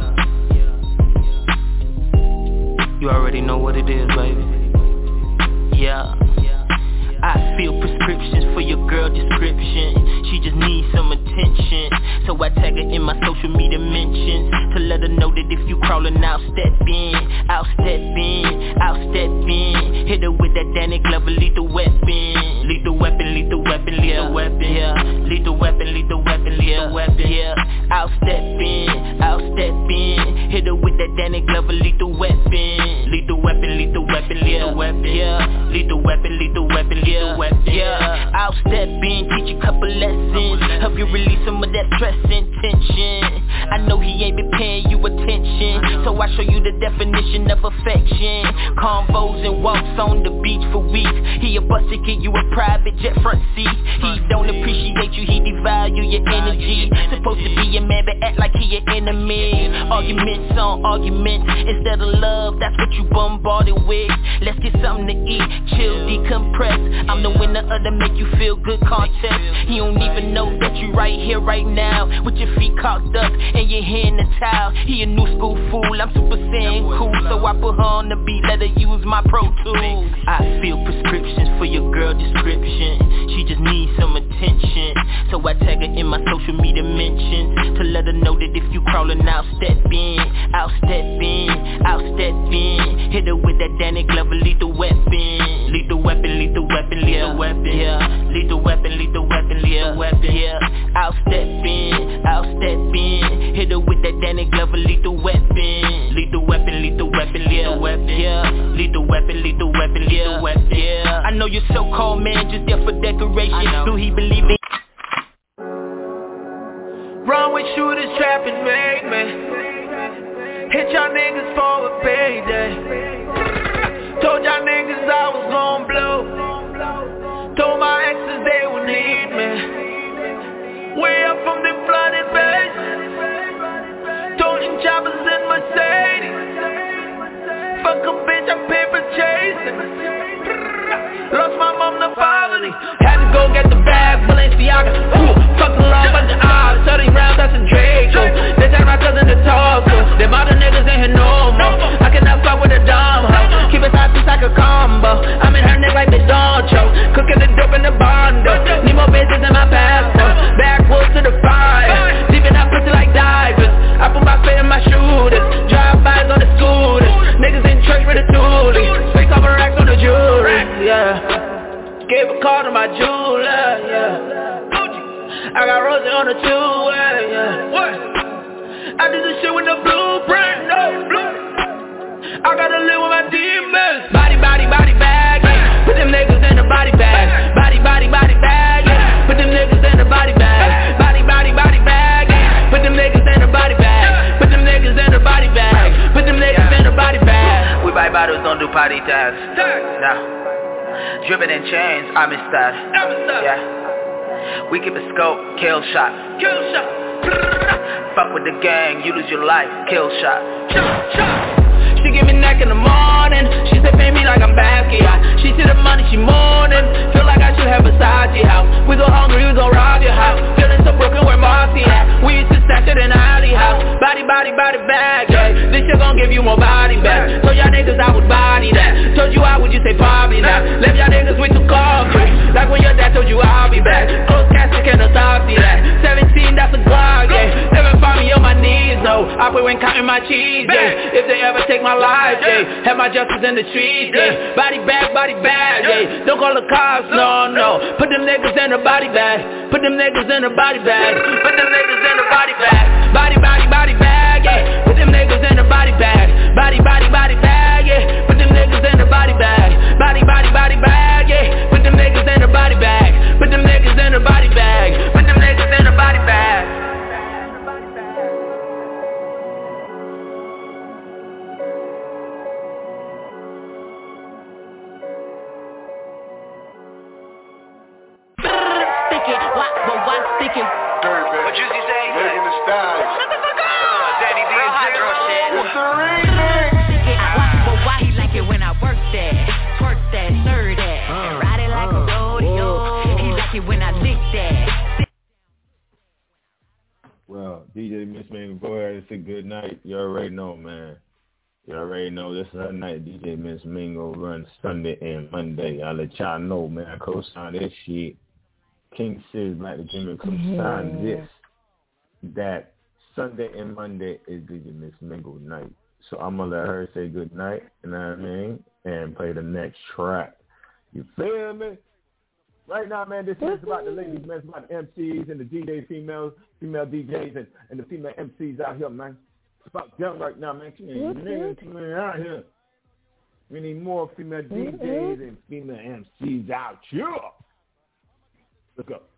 You already know what it is, baby. Yeah. I feel prescriptions for your girl description. She just needs some attention. So I tag her in my social media mentions to let her know that if you crawling, I'll step in, I'll step in, I'll step in. Hit her with that Danny Glover lethal weapon, lethal weapon, lethal weapon, lethal weapon, yeah, lethal weapon, lethal weapon, lethal weapon, yeah. I'll step in, I'll step in. Hit her with that Danny Glover lethal weapon, lethal weapon, lethal weapon, lethal weapon, yeah, lethal weapon, lethal weapon. Yeah, yeah, I'll step in, teach you a couple lessons, help you release some of that stress and tension. I know he ain't been paying you attention, so I show you the definition of affection. Convos and walks on the beach for weeks. He a bus ticket, you a private jet front seat. He don't appreciate you, he devalue your energy. Supposed to be your man, but act like he your enemy. Arguments on arguments, instead of love, that's what you bombarded with. Let's get something to eat, chill, decompress. I'm the winner of the make you feel good contest. He don't even know that you right here, right now, with your feet cocked up and your hand in the towel. He a new school fool, I'm super saiyan cool, so I put her on the beat, let her use my Pro Tools. I feel prescriptions for your girl description. She just needs some attention, so I tag her in my social media mentions to let her know that if you crawling, I'll step in, I'll step in, I'll step in. Hit her with that Danny Glover lethal weapon, lethal weapon, lethal weapon, lethal weapon, yeah, lethal weapon, lethal weapon, lethal weapon, yeah. I'll step in, I'll step in. Hit her with that Danny Glover lethal weapon, lethal weapon, lethal weapon, lethal weapon, yeah, lethal weapon, lethal weapon, lethal weapon, yeah. I know your so-called man just there for decoration. Do he believe in? Run with shooters, trapping, make me hit y'all niggas for a payday. Told y'all niggas I was Lost my mom to poverty. Had to go get the bag, Balenciaga. Ooh, fuck the law, but the odds. thirty rounds, that's a Draco. They turn my cousin to talk to. Them other niggas ain't here no more. I cannot fuck with a dumb hoe. Keep it hot just like a combo. I'm in her neck like Miss Doncho. Cooking the dope in the bondo. Need more bitches in my passport. Backwoods to the fire. Deep in that pussy like divers. I put my feet in my shooters. Drive-bys on the scooters. Niggas in church with a toolie. Face over racks on the jewelry. Yeah. Gave a call to my jeweler, yeah. I got Rosie on the two-way, yeah. What? I did this shit with the blueprint, no blue. I gotta live with my demons. Body, body, body bag, yeah. Put them niggas in the body bag. Body, body, body bag, yeah. Put them niggas in the body bag. Body, body, body bag, yeah. Put them niggas in the body bag. Put them niggas in the body bag. Put them niggas in the body bag. We buy bottles, don't do party tags. Nah. Dripping in chains, I'm in style. Yeah. We keep a scope, kill shot. Kill shot. Fuck with the gang, you lose your life. Kill shot. Chop, chop. She give me neck in the morning. She say pay me like I'm Basquiat. She see the money, she mourning. Feel like I should have Versace house. We go hungry, we go rob your house. Feeling so broken, where Marcy at? We used to stash it in the alley house. Body, body, body bag, yeah. This shit gon' give you more body back. Told y'all niggas I would body that. Told you I would, you say probably not. Left y'all niggas with two coffee. Like when your dad told you I'll be back. Close casket, can't autopsy that. seventeen, that's a Glock, yeah. Never find me on my knees, no. I quit when counting my cheese, yeah. If they ever take my life, yeah. Have my justice in the streets, yeah. Body bag, body bag, yeah. Don't call the cops, no, no. Put them niggas in the body bag. Put them niggas in the body bag. Put them niggas in the body bag. Body, body, body bag, yeah. Put them niggas in the body bag. Body, body, body bag, yeah. Put them niggas in the body bag. Body, body, body bag, yeah. Put them niggas in the body bag. Put them niggas in the body bag. Put them niggas in the body bag. What Juicy say? Making the style. Shut the fuck up! Danny D and Zero shit. It's the remix. Well, why he like it when I work that? Twerk that, stir that. Uh, Ride it like uh, a rodeo. He like it when I lick that. Well, D J Miss Mingo, go ahead and say good night. You already know, man. You already know this is our night. D J Miss Mingo runs Sunday and Monday. I'll let y'all know, man. I co-sign this shit. King Sis like to give me co-sign this. That Sunday and Monday is D J Miss Mingo night. So I'm going to let her say good night, you know what I mean, and play the next track. You feel me? Right now, man, this is about the ladies, man. It's about the M Cs and the D Js, females, female D Js, and, and the female M Cs out here, man. It's about them right now, man. She ain't niggas out here. We need more female D Js and female M Cs out here. Let's go.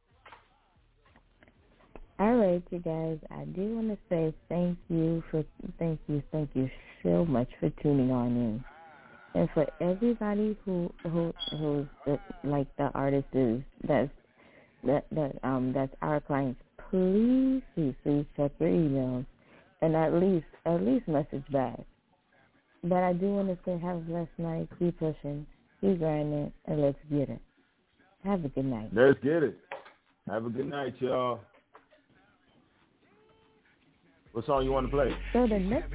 All right, you guys. I do want to say thank you for thank you, thank you so much for tuning on in, and for everybody who who who's the, like the artist is that's that that um that's our clients. Please, please, please check your emails and at least at least message back. But I do want to say have a blessed night. Keep pushing, keep grinding, and let's get it. Have a good night. Let's get it. Have a good night, y'all. What song you want to play? So the next,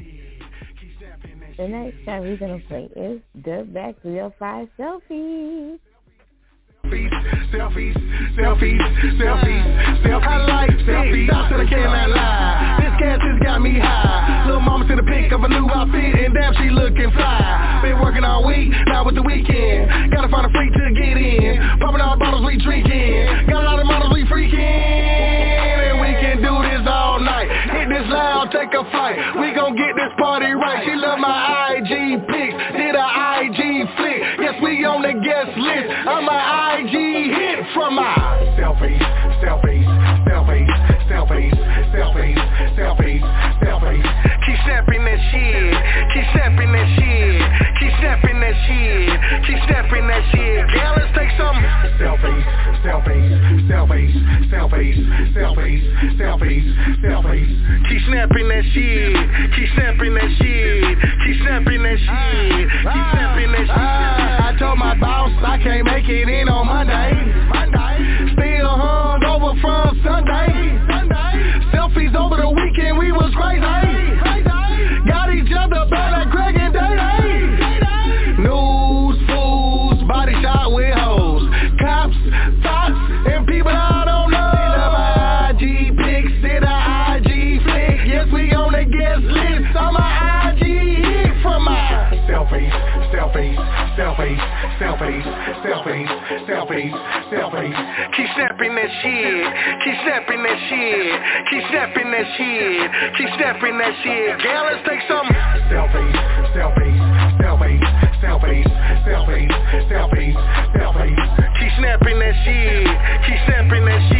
the next song we're going to play is Dirtbag three oh five Selfies. Selfies, selfies, selfies, selfies, selfies. I like selfies, I said I cannot lie. This cat just got me high. Little mama took a pic of a new outfit, and damn, she looking fly. Been working all week, now it's the weekend. Gotta find a freak to get in. Popping all bottles we drinking. Got a lot of models we freaking. And we can do this all night. Hit this loud, take a flight. We gon' get this party right. She love my I G pics, did a I G flick. Yes, we on the guest list. I'm a I G hit from my selfies, selfies, selfies, selfies, selfies, selfies, selfies. Keep snapping that shit, keep snapping that shit, keep snapping that shit, keep snapping that shit. Yeah, let's take some selfies, selfies, selfies, selfies, selfies, selfies, selfies. Keep snapping that shit, keep snapping that shit, keep snapping that shit, keep snapping that shit. I told my boss I can't make it in on Monday. Still hung over from Sunday. Selfies over the weekend, we was crazy. Got each other better, Greg and Day. News, fools, body shot with hoes. Cops, thoughts, and people I don't know. My I G pics, did a I G flick. Yes, we on the guest list. On my I G hit from my selfies, selfies, selfies, selfies, selfies, selfies, selfies. Keep snapping that shit, keep snapping that shit, keep snapping that shit, keep snapping that shit. Girl, let's take some selfies, selfies, selfies, selfies, selfies, selfies, selfies. Keep snapping that shit, keep snapping that shit.